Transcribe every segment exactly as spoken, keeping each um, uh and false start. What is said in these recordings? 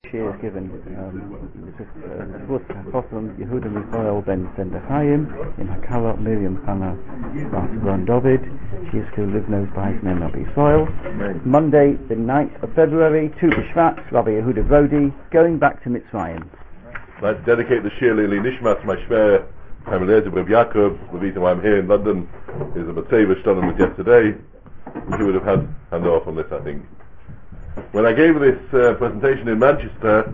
She is given Zvut Apostle Yehuda Michael ben Sendachayim in Hakala Miriam Chana Bas Ron David. She is to live knows by his name of Israel. Monday, the ninth of February, Tu B'Shvat, Rabbi Yehuda Brody, going back to Mitzrayim. I'd like to dedicate the Shir Lili Nishmat to my Shver, Chaim Eliezer Reb Yaakov. The reason why I'm here in London is a Matzeva Shtalim was yesterday. He would have had hand off on this, I think. When I gave this uh, presentation in Manchester,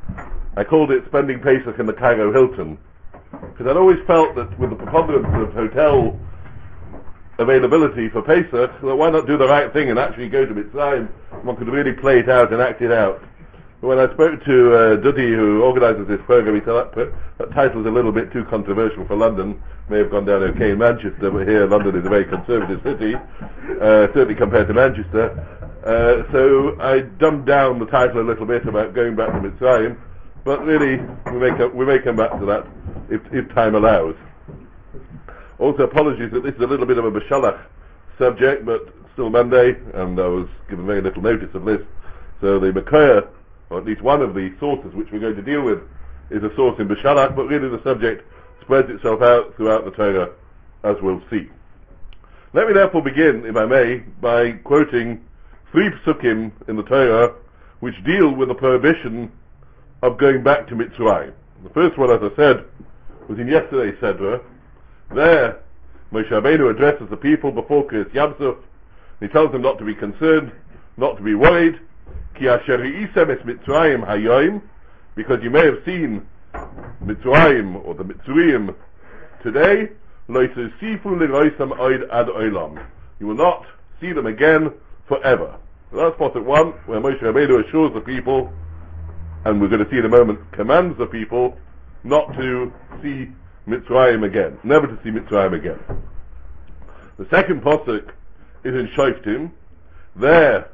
I called it Spending Pesach in the Cairo Hilton, because I'd always felt that with the preponderance of hotel availability for Pesach, well, why not do the right thing and actually go to Mitzrayim? One could really play it out and act it out. But when I spoke to uh, Dudi, who organises this program, he said that, that title is a little bit too controversial for London. May have gone down okay in Manchester, but here London is a very conservative city, uh, certainly compared to Manchester. Uh, so I dumbed down the title a little bit about going back to Mitzrayim, but really we may come, we may come back to that if, if time allows. Also, apologies that this is a little bit of a Beshalach subject, but still Monday, and I was given very little notice of this. So the Makaya, or at least one of the sources which we're going to deal with, is a source in Beshalach, but really the subject spreads itself out throughout the Torah, as we'll see. Let me therefore begin, if I may, by quoting three psukim in the Torah which deal with the prohibition of going back to Mitzrayim. The first one, as I said, was in yesterday's Sedra. There, Moshe Rabbeinu addresses the people before Kriyas Yamsuf. He tells them not to be concerned, not to be worried, Ki asher isem es Mitzrayim hayoim, because you may have seen Mitzrayim or the Mitzrayim today, lo yisifu liroisam oid ad olam. You will not see them again forever. So that's part of one, where Moshe Rabbeinu assures the people, and we're going to see in a moment, commands the people not to see Mitzrayim again, never to see Mitzrayim again. The second pasuk is in Shoftim. There,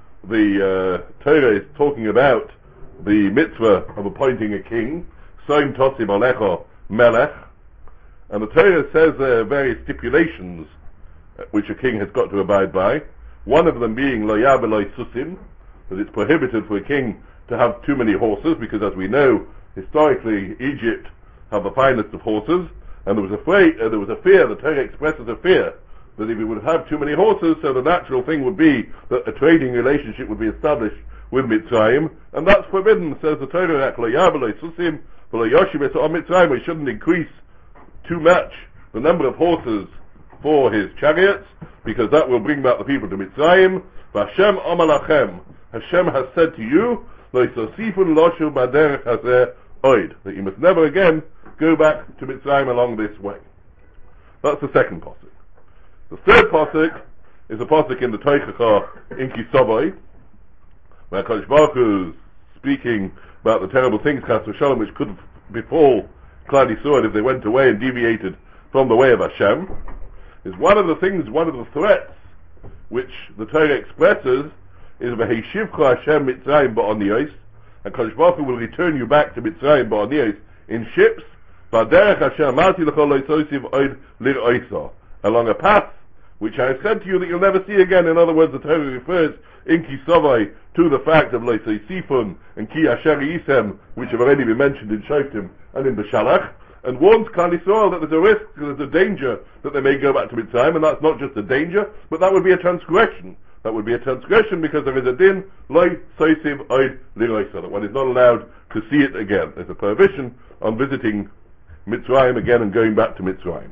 the uh, Torah is talking about the mitzvah of appointing a king, Soim Tosim Alecha Melech, and the Torah says there are various stipulations which a king has got to abide by. One of them being Lo Yah V'Lo Susim, that it's prohibited for a king to have too many horses, because as we know, historically Egypt have the finest of horses, and there was a fear, uh, there was a fear, the Torah expresses a fear, that if we would have too many horses, so the natural thing would be that a trading relationship would be established with Mitzrayim, and that's forbidden, says the Torah, Lo Yah V'Lo Susim, V'Lo Yoshim on Mitzrayim, we shouldn't increase too much the number of horses for his chariots, because that will bring back the people to Mitzrayim. V'Hashem Amalachem, Hashem has said to you, Lo Yisosifun Loshu Baderech Hazeh Oid, that you must never again go back to Mitzrayim along this way. That's the second pasuk. The third pasuk is a pasuk in the Toichacha in Kisavai, where Kadosh Baruch Hu is speaking about the terrible things, Chas v'Shalom, which could befall Klal Yisrael if they went away and deviated from the way of Hashem. Is one of the things, one of the threats which the Torah expresses is V'Heishivcha Hashem Mitzrayim ba'oniyos, and Kadosh Baruch Hu will return you back to Mitzrayim ba'oniyos in ships, V'Derech Hashem Amarti L'cho Lo Yisosiv Oid Lir'oisa, along a path which I have said to you that you'll never see again. In other words, the Torah refers in Kisavai to the fact of Lo Yisifun and Ki Asher Yisem, which have already been mentioned in Shoftim and in Beshalach, and warns Klal Yisrael that there's a risk, there's a danger that they may go back to Mitzrayim, and that's not just a danger, but that would be a transgression. That would be a transgression because there is a din, Lo Soisiv Oid Liroisa, that one is not allowed to see it again. There's a prohibition on visiting Mitzrayim again and going back to Mitzrayim.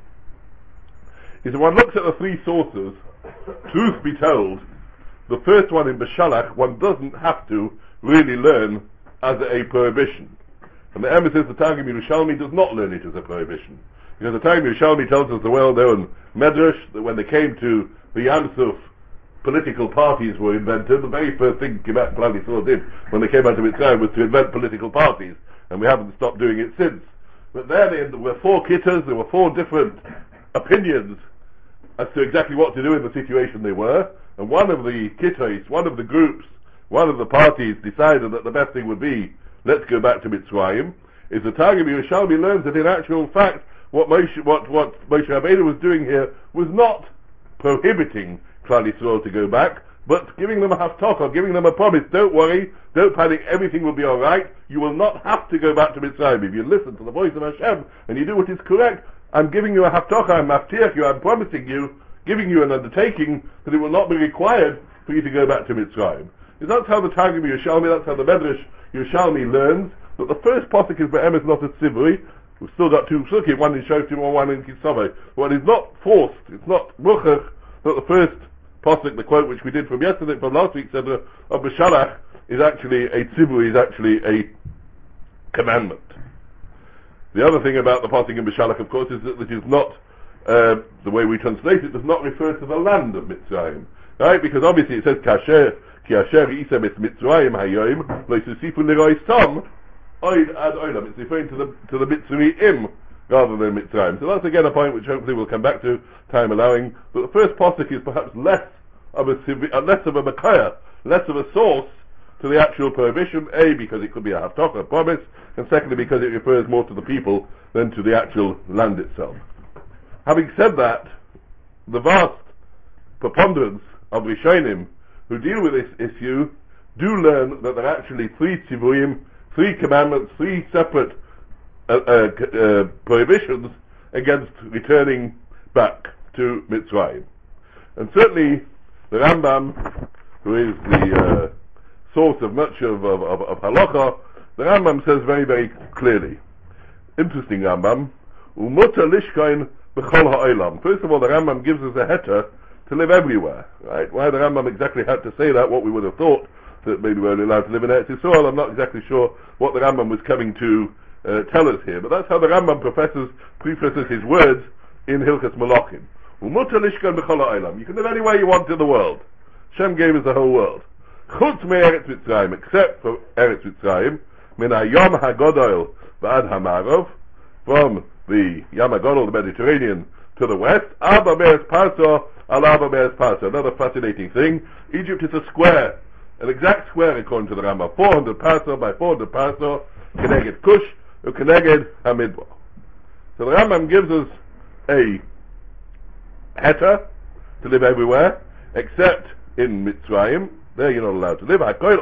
If one looks at the three sources, truth be told, the first one in Beshalach, one doesn't have to really learn as a prohibition. And the emphasis, the Targum Yerushalmi does not learn it as a prohibition. Because the Targum Yerushalmi tells us the well-known Medrash that when they came to the Yamsuf, political parties were invented. The very first thing Kimat Klal Yisrael did when they came out of Mitzrayim was to invent political parties, and we haven't stopped doing it since. But there, there were four kittas, there were four different opinions as to exactly what to do in the situation they were, and one of the kittos, one of the groups, one of the parties decided that the best thing would be, let's go back to Mitzrayim. Is the Targum Yerushalmi learns that in actual fact, what Moshe, what, what Moshe Rabbeinu was doing here was not prohibiting Klal Yisrael to go back, but giving them a haftarah, giving them a promise. Don't worry, don't panic, everything will be alright. You will not have to go back to Mitzrayim. If you listen to the voice of Hashem and you do what is correct, I'm giving you a haftarah, I'm maftiach you, I'm promising you, giving you an undertaking that it will not be required for you to go back to Mitzrayim. Because that's how the Targum Yerushalmi, that's how the Medrash Yerushalmi learns that the first pasuk is be'emes, not a tzivui. We've still got two psukim, one in Shoftim and one in Kisaveh. Well, it's not forced, it's not muchach, that the first pasuk, the quote which we did from yesterday, from last week, said uh, of B'shalach, is actually a tzivui, is actually a commandment. The other thing about the pasuk in B'shalach, of course, is that it is not, uh, the way we translate it, does not refer to the land of Mitzrayim. Right? Because obviously it says, Kasher, Ki Asher Yisem Es Mitzrayim Hayoim, Lo Yisusifu Leroy Som, Oid Ad Olam. It's referring to the, to the Mitzrayim rather than Mitzrayim. So that's again a point which hopefully we'll come back to, time allowing. But the first pasuk is perhaps less of a, uh, less of a makaya, less of a source to the actual prohibition, A, because it could be a haftarah, a promise, and secondly because it refers more to the people than to the actual land itself. Having said that, the vast preponderance of Rishonim who deal with this issue do learn that there are actually three tzivuyim, three commandments, three separate uh, uh, uh, prohibitions against returning back to Mitzrayim. And certainly the Rambam, who is the uh, source of much of, of, of, of halacha, the Rambam says very, very clearly, interesting Rambam, Umuta lishkain b'chol ha'olam. First of all, the Rambam gives us a heter to live everywhere, right? Why the Rambam exactly had to say that, what we would have thought, that maybe we're only allowed to live in Eretz Yisrael, I'm not exactly sure what the Rambam was coming to uh, tell us here, but that's how the Rambam professes, prefaces his words in Hilchas Malachim. Umuta lishkain b'chol ha'olam. You can live anywhere you want in the world. Hashem gave us the whole world. Chutz me Eretz Mitzrayim, except for Eretz Mitzrayim, min hayom hagodol v'ad hamarov, from the Yam HaGadol, the Mediterranean, to the west, Abba Me'ez Parsa, Al Abba Me'ez Parsa. Another fascinating thing, Egypt is a square, an exact square according to the Rambam, four hundred Parsa by four hundred Parsa, Keneged Kush, or Keneged Hamidbar. So the Rambam gives us a heter to live everywhere, except in Mitzrayim. There you're not allowed to live. But the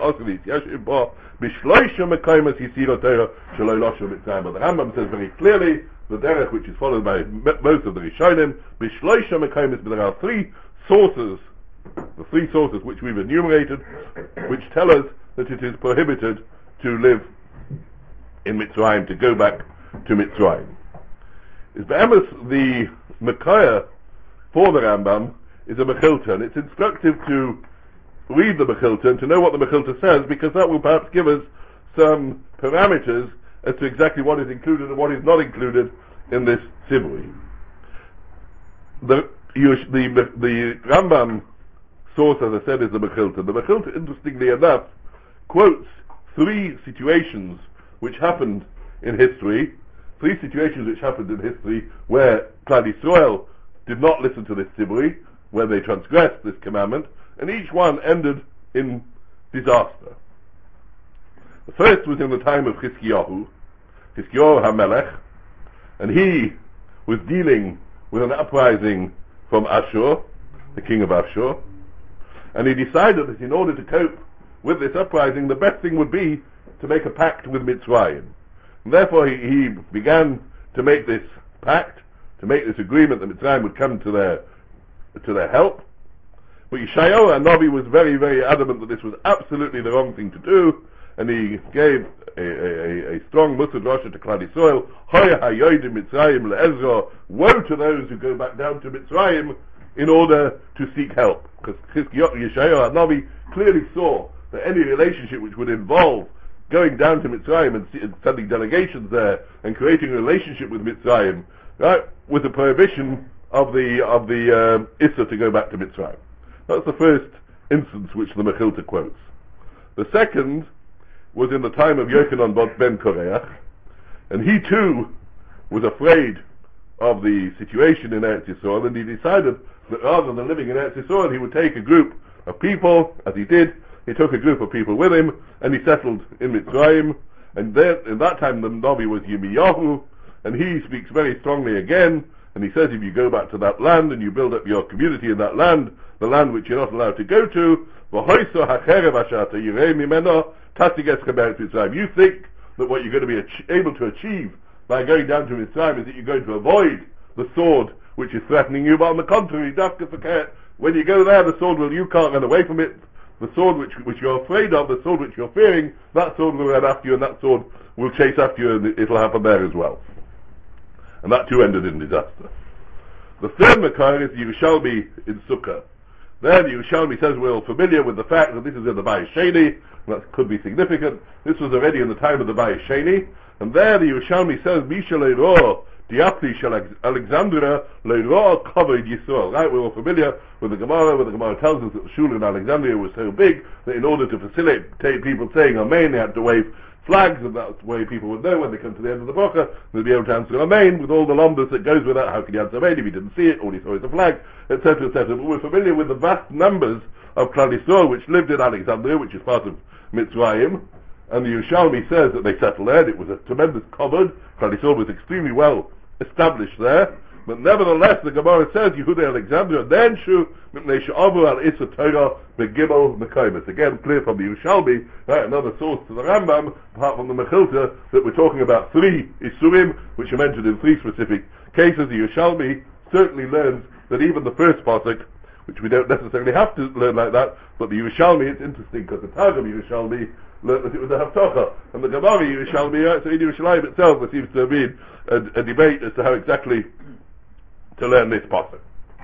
Rambam says very clearly, the derech which is followed by most of the Rishonim, but there are three sources, the three sources which we've enumerated, which tell us that it is prohibited to live in Mitzrayim, to go back to Mitzrayim. Is the Mekayah for the Rambam is a Mechilta, and it's instructive to read the Mechilta and to know what the Mechilta says, because that will perhaps give us some parameters as to exactly what is included and what is not included in this tzivui. The, the, the Rambam source, as I said, is the Mechilta. The Mechilta, interestingly enough, quotes three situations which happened in history, three situations which happened in history where Klal Yisrael did not listen to this tzivui, where they transgressed this commandment, and each one ended in disaster. The first was in the time of Chizkiyahu, Chizkiyahu HaMelech, and he was dealing with an uprising from Ashur, the king of Ashur, and he decided that in order to cope with this uprising, the best thing would be to make a pact with Mitzrayim. And therefore he, he began to make this pact, to make this agreement that Mitzrayim would come to their to their help. But Yeshayahu HaNavi was very, very adamant that this was absolutely the wrong thing to do, and he gave a, a, a strong Musar Drasha to Klal Yisrael, Hoya hayodim Mitzrayim le'ezra, woe to those who go back down to Mitzrayim in order to seek help. Because Yeshayahu HaNavi clearly saw that any relationship which would involve going down to Mitzrayim and, and sending delegations there and creating a relationship with Mitzrayim, right, with the prohibition of the of the um, Issa to go back to Mitzrayim. That's the first instance which the Mechilta quotes. The second was in the time of Yochanan ben Koreach, and he too was afraid of the situation in Eretz Yisrael, and he decided that rather than living in Eretz Yisrael, he would take a group of people, as he did. He took a group of people with him, and he settled in Mitzrayim, and there, in that time the Navi was Yirmiyahu, and he speaks very strongly again And he says if you go back to that land and you build up your community in that land, the land which you're not allowed to go to, you think that what you're going to be ach- able to achieve by going down to Mitzrayim is that you're going to avoid the sword which is threatening you, but on the contrary, when you go there, the sword will, you can't run away from it. The sword which, which you're afraid of, the sword which you're fearing, that sword will run after you, and that sword will chase after you, and it'll happen there as well. And that too ended in disaster. The third Makar is Yerushalmi in Sukkah. There the Yerushalmi says we're all familiar with the fact that this is in the Bayis Sheni, and that could be significant. This was already in the time of the Bayis Sheni, and there the Yerushalmi says, Misha le'ro diapli shel Alexandria le'ro covered Yisrael. Right, we're all familiar with the Gemara, where the Gemara tells us that the shul in Alexandria was so big that in order to facilitate people saying Amen, they had to wave flags, and that's the way people would know when they come to the end of the bracha, they'll be able to answer Amen, with all the lumbers that goes with that. How can you answer Amen if you didn't see it, all you saw is a flag, et cetera, et cetera. But we're familiar with the vast numbers of Klal Yisrael which lived in Alexandria, which is part of Mitzrayim, and the Yerushalmi says that they settled there. It was a tremendous covered. Klal Yisrael was extremely well established there, but nevertheless the Gemara says Yehuda Alexandria then shu mipnei she'avu al Issa Torah begimel mekaymes. Again, clear from the Yerushalmi, right, another source to the Rambam, apart from the Mechilta, that we're talking about three Isurim, which are mentioned in three specific cases. The Yerushalmi certainly learns that even the first pasuk, which we don't necessarily have to learn like that, but the Yerushalmi, it's interesting because the Targum Yerushalmi learned that it was a Haftarah, and the Gemara Yerushalmi, right, so in Yerushalayim itself there seems to have been a, a debate as to how exactly to learn this pasuk.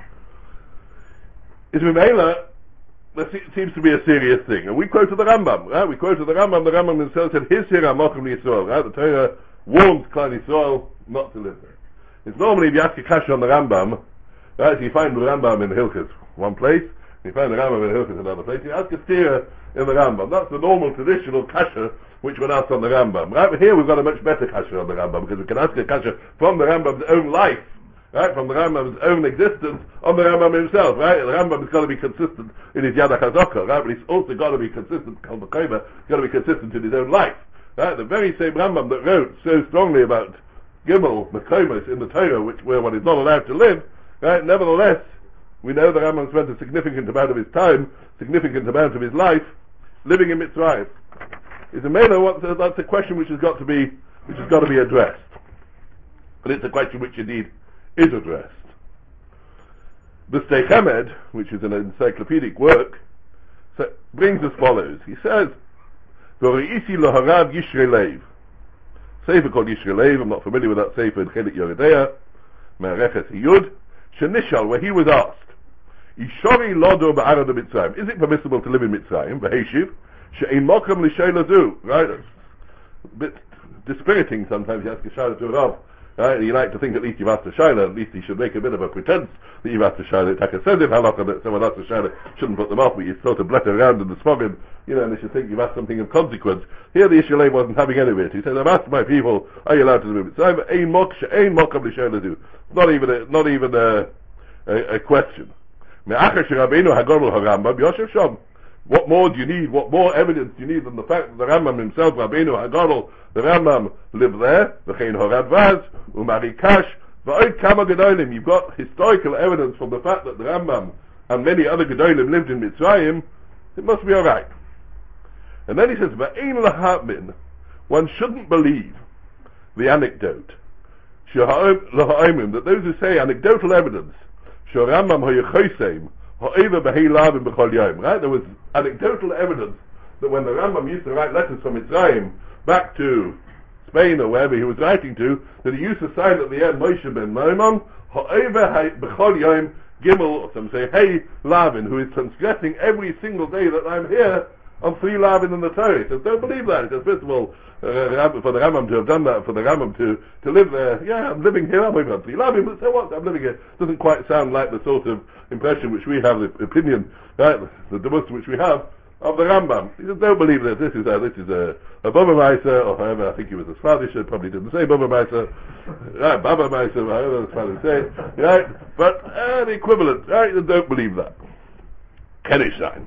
Is Mimela, there seems to be a serious thing, and we quoted the Rambam, right? We quoted the Rambam. The Rambam himself said, "His hira mochem Yisrael." Right? The Torah warns Klal Yisrael not to live there. It's normally if you ask a kasha on the Rambam, right? So you find the Rambam in Hilchos one place, you find the Rambam in Hilchos another place. You ask a stira in the Rambam. That's the normal traditional kasha which one asks on the Rambam. Right? But here we've got a much better kasha on the Rambam because we can ask a kasha from the Rambam's own life. Right, from the Rambam's own existence on the Rambam himself, right? The Rambam has got to be consistent in his Yad HaChazaka, right? But he's also got to be consistent, Kal V'Chomer, he's got to be consistent in his own life, right? The very same Rambam that wrote so strongly about Gimel, Mekomos in the Torah, which where one is not allowed to live, right? Nevertheless, we know the Rambam spent a significant amount of his time, significant amount of his life, living in Mitzrayim. Is a Mela, that's a question which has got to be, which has got to be addressed. But it's a question which indeed is addressed. The Sdei Chemed, which is an encyclopedic work, so, brings as follows. He says, "V'reisi loharav Yishrei Lev." Sefer called Yishrei Lev. I'm not familiar with that sefer in Chelik Yoredeya. Me'areches Yud Shenishal, where he was asked, "Ishori lodo ba'arad Mitzrayim." Is it permissible to live in Mitzrayim? V'heishiv she'ein mokem l'sheila zu. Right, it's a bit dispiriting sometimes. You ask a shayla to a rav. Right? You like to think at least you've asked a shayla, at least you should make a bit of a pretense that you've asked a shayla. It's like a sensitive halakha that someone asks a shayla, shouldn't put them off, but you sort of blutter around in the smogging, you know, and they should think you've asked something of consequence. Here the Yishalei wasn't having any of it. He said, I've asked my people, are you allowed to do it? So I'm ein mok, ein mokam l'shayla do. Not even a, not even a, a, a question. Me'achar she'Rabbeinu hagomel harambam yoshev sham. What more do you need? What more evidence do you need than the fact that the Rambam himself, Rabbeinu Hagadol, the Rambam, lived there? V'chein horad vaz, umari kash, v'oid kama gedolim. You've got historical evidence from the fact that the Rambam and many other gedolim lived in Mitzrayim. It must be all right. And then he says, v'ein lahatmin. One shouldn't believe the anecdote. That those who say anecdotal evidence, Rambam hoyechoseim. Right? There was anecdotal evidence that when the Rambam used to write letters from Mitzrayim back to Spain or wherever he was writing to, that he used to sign at the end Moshe ben Maimon b'chol yom gimel, or some say hey lavin, who is transgressing every single day that I'm here on three lavin in the Torah. He says, don't believe that. He says, first of all, uh, for the Rambam to have done that, for the Rambam to, to live there, yeah, I'm living here, I'm living on three lavin, but so what? I'm living here. Doesn't quite sound like the sort of impression which we have, the opinion, right, the demus which we have of the Rambam. He says, don't believe this. This is a, this is a, a Baba Maisa, or however, I think he was a Spanish, probably didn't say Baba Maisa, right, Baba Maisa, however the Spanish say, right, but uh, the equivalent, right, don't believe that. Kenishain.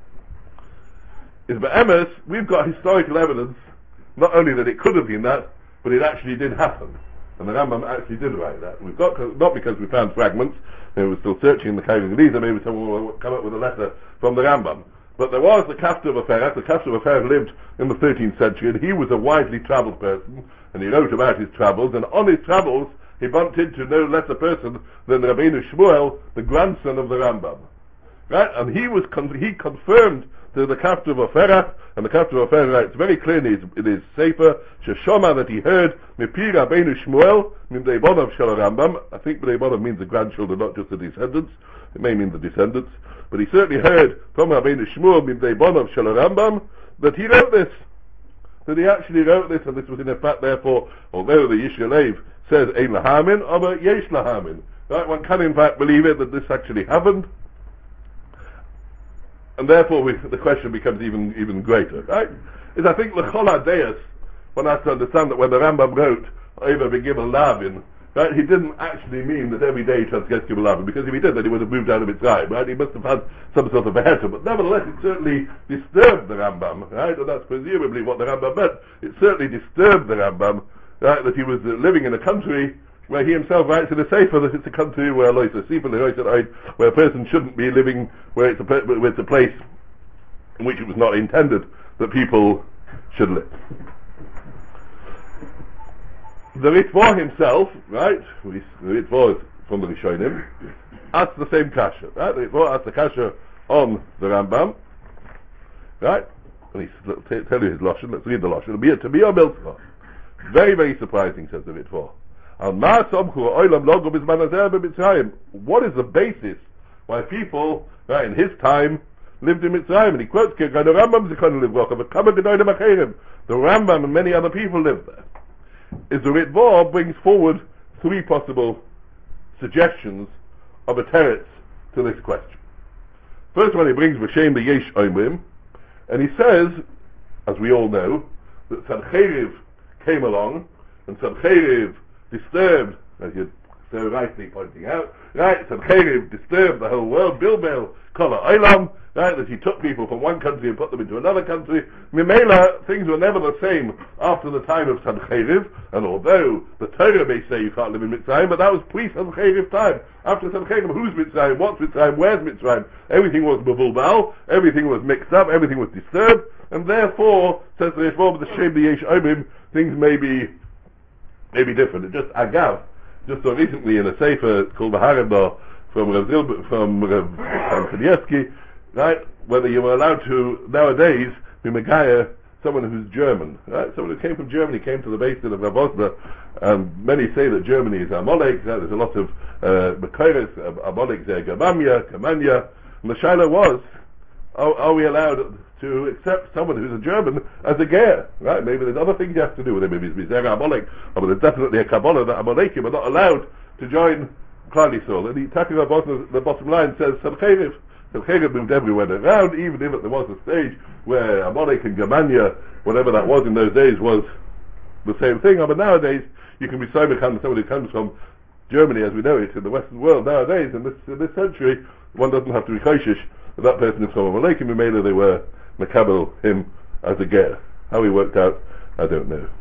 Is Be'emes, we've got historical evidence, not only that it could have been that, but it actually did happen. and the Rambam actually did write that. We've got, not because we found fragments, and we're still searching in the Kaivim Geliza, maybe someone will come up with a letter from the Rambam. But there was the Kaftor of Aferach. The Kaftor of Aferach lived in the thirteenth century, and he was a widely travelled person, and he wrote about his travels, and on his travels, he bumped into no less a person than Rabbeinu Shmuel, the grandson of the Rambam. Right? And he was, con- he confirmed to the Kaftor of Aferach, and the Kaftor of Aferach writes very clearly in his, in his Sefer, Sheshoma, that he heard, Mipi Rabbeinu Shmuel, Mimdei Bonav Shel Rambam. I think Mimdei Bonav means the grandchildren, not just the descendants. It may mean the descendants. But he certainly heard from Rabbeinu Shmuel, Mimdei Bonav Shel Rambam, that he wrote this. That he actually wrote this, and this was in effect, therefore, although the Yishalev says Ein Lahamin, aber Yesh Lahamin. Right? One can in fact believe it, that this actually happened. And therefore we, the question becomes even even greater, right? Is I think L'chol HaDeis, one has to understand that when the Rambam wrote Oiva B'Gimel Lavin, right, he didn't actually mean that every day he transgressed Gimel Lavin, because if he did, then he would have moved out of Mitzrayim, right? He must have had some sort of a heter, but nevertheless it certainly disturbed the Rambam, right? And that's presumably what the Rambam meant. It certainly disturbed the Rambam, right, that he was uh, living in a country where he himself writes in a sefer that it's a country where where a person shouldn't be living, where it's a, where it's a place in which it was not intended that people should live. The Ritva himself, right, the Ritva is from the Rishonim, asks the same kasha, right? The Ritva asks the kasha on the Rambam, right? And he's, let's t- tell you his Lashon, let's read the Lashon. It'll be a to be a miltzvah. Very, very surprising, says the Ritva. What is the basis why people, right, in his time lived in Mitzrayim? And he quotes the Rambam, the Rambam and many other people lived there. Is the Ritva brings forward three possible suggestions of a teretz to this question. First one, he brings V'shem the Yesh Omrim, and he says, as we all know, that Sancheriv came along, and Sancheriv disturbed, as you're so rightly pointing out, right, Sancheriv disturbed the whole world, Bilbel, Kol Ha'olam, right, that he took people from one country and put them into another country. Mimela, things were never the same after the time of Sancheriv, and although the Torah may say you can't live in Mitzrayim, but that was pre-Sancheriv time. After Sancheriv, who's Mitzrayim, what's Mitzrayim, where's Mitzrayim? Everything was bevulbal, everything was mixed up, everything was disturbed, and therefore, says the Yeshua, the Shem the Yesh Omrim, things may be maybe different. It just agav, just so recently in a sefer called Baharimah from Rav Zilber, from Rav Kanievsky, right, whether you were allowed to nowadays be Megaya someone who's German, right? Someone who came from Germany came to the basin of Rav Osler, and many say that Germany is Amalek. Right? There's a lot of Mekoros, uh, Amalek there, Germania, Germania. And the shaila was, are, are we allowed to accept someone who's a German as a ger, right? Maybe there's other things you have to do with it. Maybe it's Mizera Amalek, but there's definitely a Kabbalah that Amalekim are not allowed to join Klal Yisrael. And the Taki Rav Osler, the bottom line says, Sancheriv. Sancheriv moved everywhere around, even if there was a stage where Amalek and Germania, whatever that was in those days, was the same thing. But nowadays, you can be Soimechan, someone who comes from Germany as we know it in the Western world nowadays, in this, in this century, one doesn't have to be Koshish that that person is from Amalek, and Mimela they were Makabel him as a ger. How he worked out, I don't know.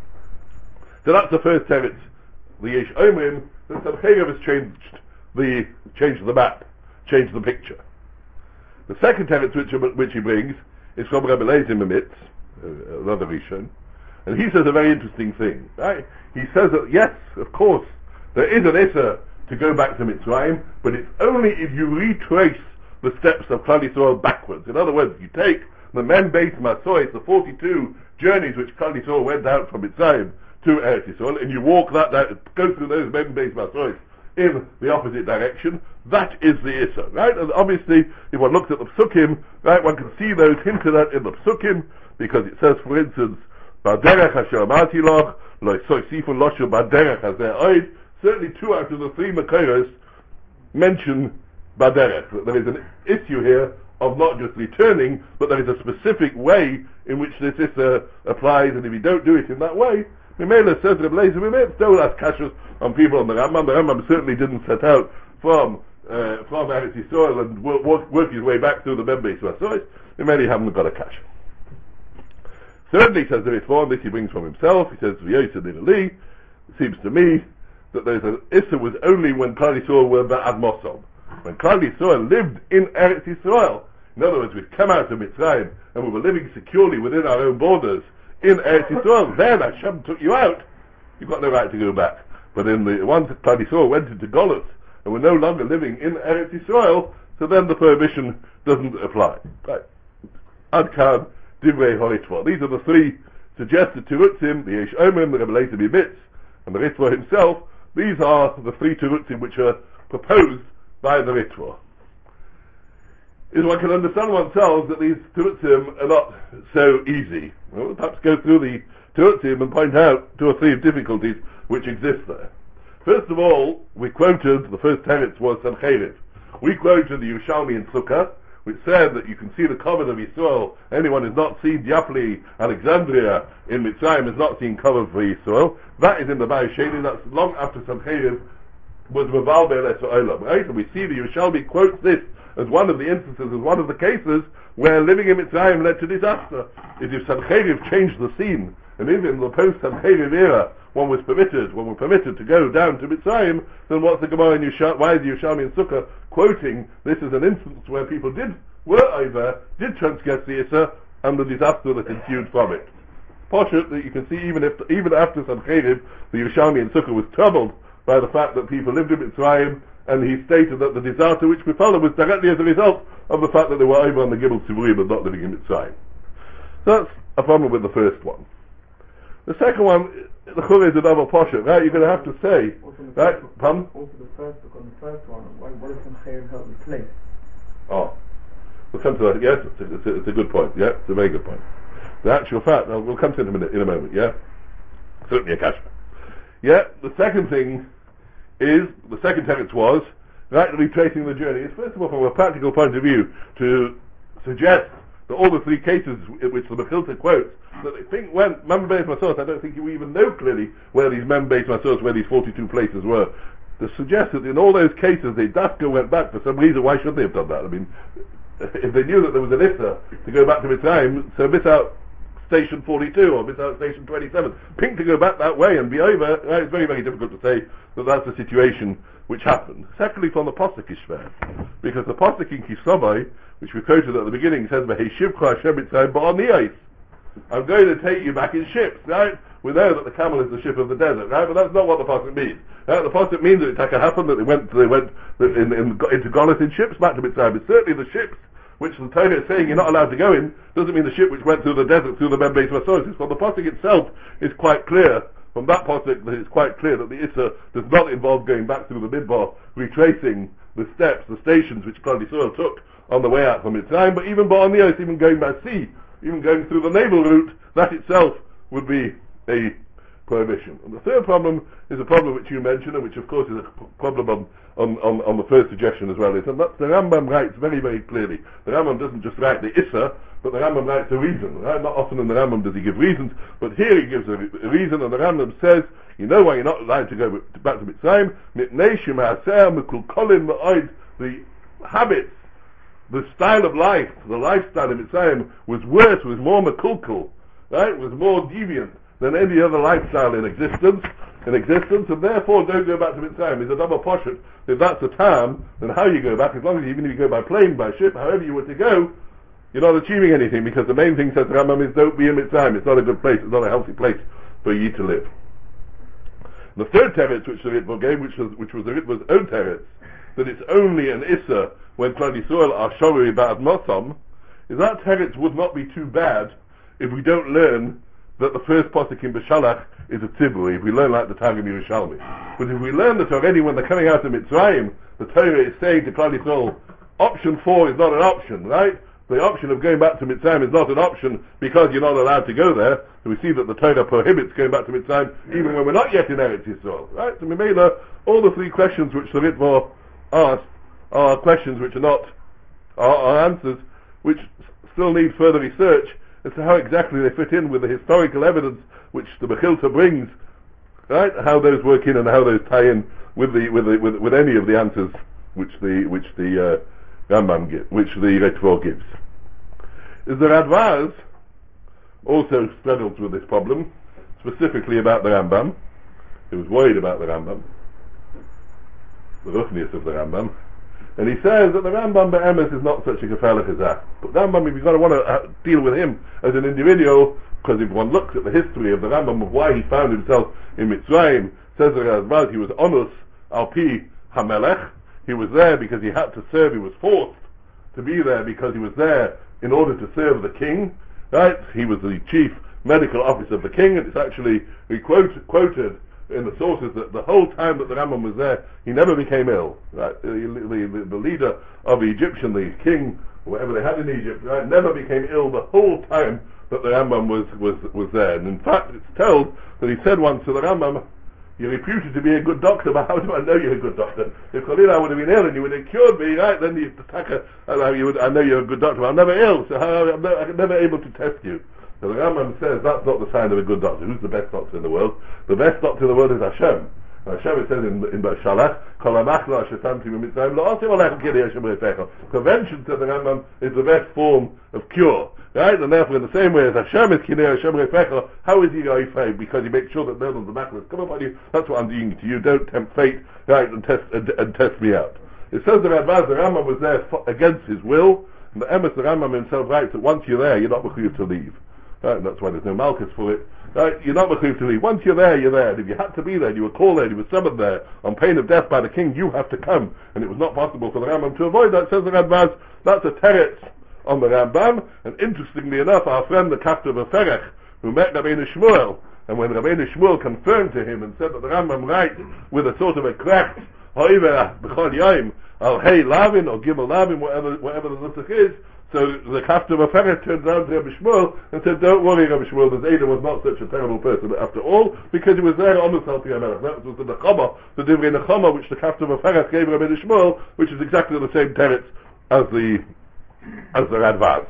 So that's the first teretz, the Yesh Omrim, that Sancheriv has changed the, changed the map, changed the picture. The second teretz which, which he brings is from Rabbi Eliezer Mimitz, uh, another Rishon, and he says a very interesting thing, right? He says that, yes, of course, there is an Issa to go back to Mitzrayim, but it's only if you retrace the steps of Klal Yisrael backwards. In other words, you take the Men Beis Masois, the forty-two journeys which Klal Yisrael went out from Mitzrayim to Eretz Yisrael, and you walk that down, go through those Men Beis Masois in the opposite direction, that is the Issa, right? And obviously, if one looks at the Psukim, right, one can see those hinted at in the Psukim, because it says, for instance, Baderech Asher Amati Loch, Lo Soisifu Loshu Baderech Hazer Oid. Certainly two out of the three Makoros mention Baderech. There is an issue here of not just returning, but there is a specific way in which this Issa applies, and if you don't do it in that way, Mimela says Reb Eliezer Mimitz, don't ask kashas on people on the Rambam. The Rambam certainly didn't set out from uh, from Eretz Yisrael and work, work, work his way back through the Men Beis Masois. Mimela haven't got a kasha. Thirdly, says the Ritva, this he brings from himself, he says, V'yoseh Niveli, seems to me that there's an Issa was only when Klal Yisrael were Ba'ad Mosom. When Klal Yisrael lived in Eretz Yisrael, in other words, we'd come out of Mitzrayim and we were living securely within our own borders in Eretz Yisrael, then Hashem took you out, you've got no right to go back. But in the once Klal Yisrael went into Golus and we're no longer living in Eretz Yisrael, so then the prohibition doesn't apply. Right. Ad Kan, Divrei HaRitva. These are the three suggested Terutzim, the Yesh Omrim, the Rebbe Lezer Bibitz, and the Ritva himself. These are the three Terutzim which are proposed by the Ritva. Is one can understand oneself that these Terutzim are not so easy. We'll perhaps go through the Terutzim and point out two or three difficulties which exist there. First of all, we quoted, the first teretz was Sancheriv. We quoted the Yerushalmi in Sukkah, which said that you can see the cover of Yisrael. Anyone who's not seen Diapli, Alexandria in Mitzrayim has not seen cover for Yisrael. That is in the Bayis Sheni. That's long after Sancheriv was Maval Be'eles Olam, right? And we see the Yerushalmi quotes this as one of the instances, as one of the cases where living in Mitzrayim led to disaster. Is if Sancheriv changed the scene, and even in the post-Sancheriv era, one was permitted, one was permitted to go down to Mitzrayim, then what's the Gemara in Yerushalmi, why is the Yerushalmi in Sukkah quoting this as an instance where people did, were over, did transgress the Issa, and the disaster that ensued from it. Poshut, that you can see even if, even after Sancheriv, the Yerushalmi in Sukkah was troubled by the fact that people lived in Mitzrayim, and he stated that the disaster which befell them was directly as a result of the fact that they were over on the Gibel Tzivurim and not living in Mitzrayim. So that's a problem with the first one. The second one, the Chur is another Poshut, right? You're going to have to say, right? First, Pardon? also the first book on the first one, why, what does Sancheriv help replace? Oh, we'll come to that. Yes, it's a, it's, a, it's a good point. Yeah, it's a very good point. The actual fact, well, we'll come to it in a minute, in a moment. Yeah, certainly a kashmir. Yeah, the second thing is, the second tenet was, right, retracing the journey. Is first of all, from a practical point of view, to suggest that all the three cases in which the Mechilta quotes, that they think when Mem Beis Masos, I don't think you even know clearly where these Mem Beis Masos, where these forty-two places were. To suggest that in all those cases they Dafka went back for some reason. Why should they have done that? I mean, if they knew that there was an Issa to go back to Mitzrayim, so miss out station forty-two or miss out station twenty-seven. Pink to go back that way and be over, right, it's very, very difficult to say that that's the situation which happened. Secondly, from the Pasuk Ishver, because the Pasuk in Kisavai, which we quoted at the beginning, says, "V'heshivcha Hashem Mitzrayim ba'aniyos." I'm going to take you back in ships, right? We know that the camel is the ship of the desert, right? But that's not what the Pasuk means. Right? The Pasuk means that it can happen that they went, they went in, in, into Golus in ships back to Mitzrayim. But certainly the ships which the Torah is saying you're not allowed to go in doesn't mean the ship which went through the desert through the Mem Beis Masos. So the Pasuk itself is quite clear. From that Pasuk, that it's quite clear that the Issa does not involve going back through the Midbar, retracing the steps, the stations which Klal Yisrael took on the way out from Mitzrayim, but even on the earth, even going by sea, even going through the naval route, that itself would be a prohibition. And the third problem is a problem which you mentioned, and which of course is a problem on, on, on, on the first suggestion as well, is, and that's the Rambam writes very, very clearly. The Rambam doesn't just write the Issa, but the Rambam writes a reason, right? Not often in the Rambam does he give reasons, but here he gives a, a reason, and the Rambam says, you know why you're not allowed to go back to Mitzrayim? The habits, the style of life, the lifestyle in Mitzrayim was worse, was more makulkul, right? Was more deviant than any other lifestyle in existence, in existence, and therefore don't go back to Mitzrayim. It's a double poshut. If that's the time, then how you go back, as long as even if you go by plane, by ship, however you were to go, you're not achieving anything, because the main thing, says Rambam, is don't be in Mitzrayim. It's not a good place, it's not a healthy place for you to live. The third teretz which the Ritva gave, which was, which was the Ritva's own teretz, that it's only an Issa when Klal Yisrael are shori ba'ad mosom, is that teretz would not be too bad if we don't learn that the first posuk in Beshalach is a tziburi, if we learn like the Targum Yerushalmi. But if we learn that already when they're coming out of Mitzrayim, the Torah is saying to Klal Yisrael, option four is not an option, right? The option of going back to Mitzrayim is not an option because you're not allowed to go there. So we see that the Torah prohibits going back to Mitzrayim even when we're not yet in Eretz Yisrael, right? So we made uh, all the three questions which the Ritva asked are questions which are not, are, are answers which s- still need further research as to how exactly they fit in with the historical evidence which the Mechilta brings, right? How those work in and how those tie in with the with the, with, with any of the answers which the which the uh, Rambam gives, which the Ritva gives. Is the Radvaz also struggles with this problem, specifically about the Rambam, he was worried about the Rambam, the ruchnius of the Rambam, and he says that the Rambam be'emes is not such a gefährlich as that. But Rambam, if you've got to want to uh, deal with him as an individual, because if one looks at the history of the Rambam, of why he found himself in Mitzrayim, says that as he was onus al pi hamelech, he was there because he had to serve, he was forced to be there because he was there in order to serve the king, right? He was the chief medical officer of the king, and it's actually we quote, quoted in the sources that the whole time that the Rambam was there, he never became ill, right? The, the, the leader of the Egyptian, the king, whatever they had in Egypt, right, never became ill the whole time that the Rambam was, was, was there. And in fact, it's told that he said once to the Rambam, "You're reputed to be a good doctor, but how do I know you're a good doctor? If Khalila would have been ill and you would have cured me, right, then you attack her, and you would, I know you're a good doctor, but I'm never ill, so how, I'm, never, I'm never able to test you." So the Rambam says that's not the sign of a good doctor. Who's the best doctor in the world? The best doctor in the world is Hashem. And Hashem, it says in, in Shalach, prevention, said the Rambam, is the best form of cure. Right? And therefore, in the same way as Hashem is Kinei Hashem Refecha, how is he Yoifei? Because he makes sure that none of the macros come upon you. That's what I'm doing to you. Don't tempt fate, right, and test and, and test me out. It says that Radbaz, the Rambam was there for, against his will, and the Emes, the Rambam himself writes that once you're there, you're not mechuyev to leave. Right? And that's why there's no malchus for it. Right? You're not mechuyev to leave. Once you're there, you're there. And if you had to be there, you were called there, you were summoned there, on pain of death by the king, you have to come. And it was not possible for the Rambam to avoid that. Says the Radbaz, that's a teretz on the Rambam. And interestingly enough, our friend the captain of Ferech, who met Rabbeinu Shmuel, and when Rabbeinu Shmuel confirmed to him and said that the Rambam writes with a sort of a cracked hoiver b'chol yom al hey lavin or gimel lavin, whatever whatever the nusach is, so the captain of Ferech turned around to Rabbi Shmuel and said, "Don't worry, Rabbi Shmuel, the Zayda was not such a terrible person after all, because he was there on the Salti HaMelech." That was the Nechama, the Divrei Nechama, which the captain of Ferech gave Rabbi Shmuel, which is exactly the same teretz as the as the Radvaz.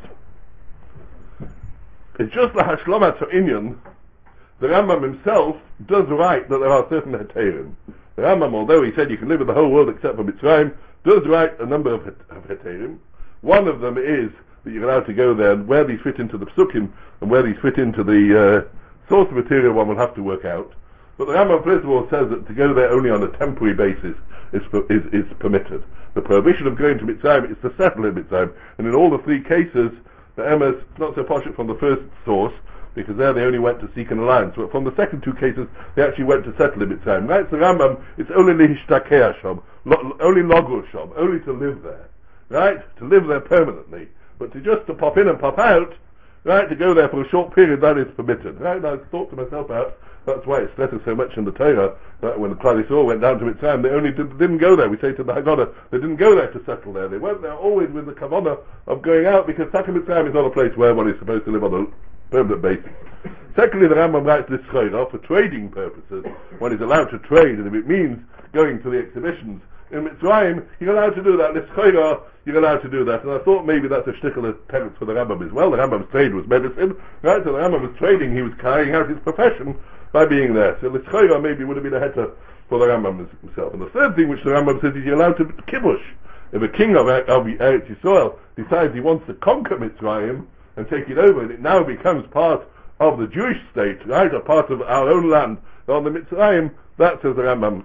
It's just the Hashlomat Ha'inyan. The Rambam himself does write that there are certain heterim. The Rambam, although he said you can live in the whole world except for Mitzrayim, does write a number of, of heterim. One of them is that you're allowed to go there, and where these fit into the psukim and where these fit into the uh, source material, one will have to work out. But the Rambam, first of all, says that to go there only on a temporary basis is, is, is permitted. The prohibition of going to Mitzrayim is to settle in Mitzrayim, and in all the three cases, the Emes, not so posh from the first source, because there they only went to seek an alliance, but from the second two cases, they actually went to settle in Mitzrayim. Right, so Rambam, it's only lihishtakea shom, lo, only logos shom, only to live there. Right, to live there permanently. But to just to pop in and pop out, right, to go there for a short period, that is permitted. Right, and I thought to myself out, that's why it's stressed so much in the Torah, that when the Klal Yisrael went down to Mitzrayim, they only did, didn't go there. We say to the Haggadah, they didn't go there to settle there. They went there always with the kavanah of going out, because Taka Mitzrayim is not a place where one is supposed to live on a permanent basis. Secondly, the Rambam writes this chayra for trading purposes. One is allowed to trade, and if it means going to the exhibitions in Mitzrayim, you're allowed to do that. This chayra, you're allowed to do that. And I thought maybe that's a shtickle of tenets for the Rambam as well. The Rambam's trade was medicine, right? So the Rambam was trading, he was carrying out his profession by being there. So the chayra maybe would have been a heter for the Rambam himself. And the third thing which the Rambam says is you're allowed to kibush. If a king of, of Eretz Yisrael decides he wants to conquer Mitzrayim and take it over, and it now becomes part of the Jewish state, right, a part of our own land on the Mitzrayim, that, says the Rambam,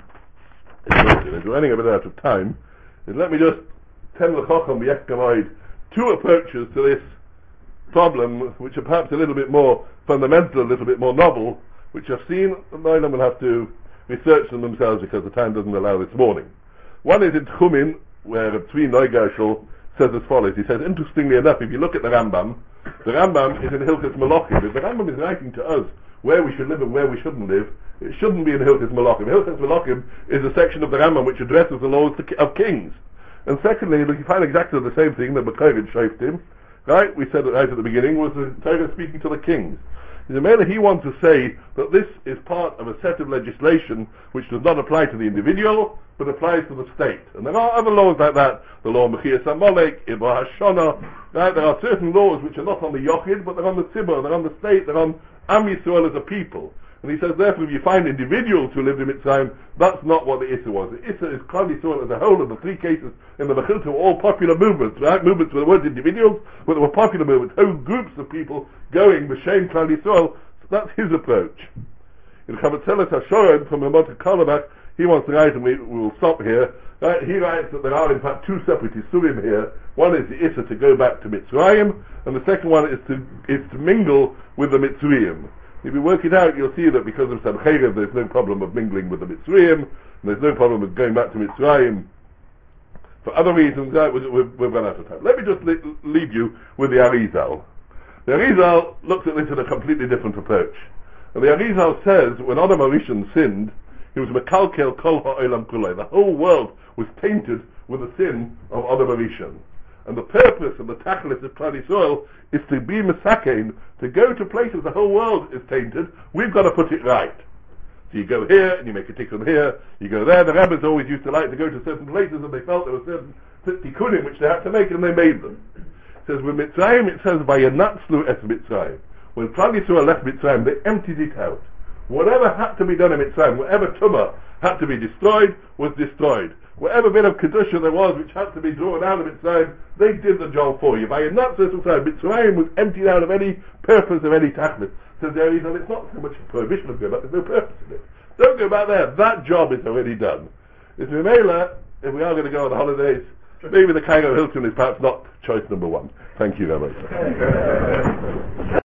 is noted. As we're running a bit out of time, is let me just tell the Chacham B'Yech two approaches to this problem, which are perhaps a little bit more fundamental, a little bit more novel, which I've seen, and I will have to research them themselves because the time doesn't allow this morning. One is in Tchumin, where Tzvi Neugershel says as follows. He says, interestingly enough, if you look at the Rambam, the Rambam is in Hilchos Malachim. If the Rambam is writing to us where we should live and where we shouldn't live, it shouldn't be in Hilchos Malachim. Hilchos Malachim is a section of the Rambam which addresses the laws of kings. And secondly, you find exactly the same thing that Bekovid Shoftim, right? We said it right at the beginning, was the Torah speaking to the kings. The Mele, he wants to say that this is part of a set of legislation which does not apply to the individual, but applies to the state. And there are other laws like that. The law of Mechias HaMolek, Ibra HaShona, right? There are certain laws which are not on the Yochid, but they're on the Tzibur, they're on the state, they're on Am Yisrael as a people. And he says, therefore, if you find individuals who lived in Mitzrayim, that's not what the Issa was. The Issa is Klal Yisrael as a whole, and the three cases in the Mechilta were all popular movements, right? Movements where there weren't individuals, but there were popular movements, whole groups of people going B'Shem Klal Yisrael. So that's his approach. In Chavetzeles HaShoren from Ramot Karlebach, he wants to write, and we, we will stop here. Right, he writes that there are in fact two separate Isurim here. One is the Issa to go back to Mitzrayim, and the second one is to is to mingle with the Mitzrayim. If you work it out, you'll see that because of Sancherev, there's no problem of mingling with the Mitzrayim, and there's no problem with going back to Mitzrayim. For other reasons, uh, we've, we've run out of time. Let me just li- leave you with the Arizal. The Arizal looks at this in a completely different approach. And the Arizal says, when Adam HaRishon sinned, he was mekalkel kol ha'olam kulei. The whole world was tainted with the sin of Adam HaRishon. And the purpose of the tachlis of Klal Yisrael is to be mesakein, to go to places the whole world is tainted. We've got to put it right. So you go here, and you make a tikkun here, you go there. The rabbis always used to like to go to certain places, and they felt there were certain tikkunim which they had to make, and they made them. It says, with Mitzrayim, it says, Vayanatzlu es Mitzrayim. When Klal Yisrael left Mitzrayim, they emptied it out. Whatever had to be done in Mitzrayim, whatever tumah had to be destroyed, was destroyed. Whatever bit of kedusha there was which had to be drawn out of Mitzrayim, they did the job for you. Vayanatzlu es Mitzrayim. Mitzrayim was emptied out of any purpose of any tachlis. So there is, and it's not so much a prohibition of going back, there's no purpose in it. Don't go back there, that job is already done. It's Mimela, if we are going to go on holidays, maybe the Cairo Hilton is perhaps not choice number one. Thank you very much.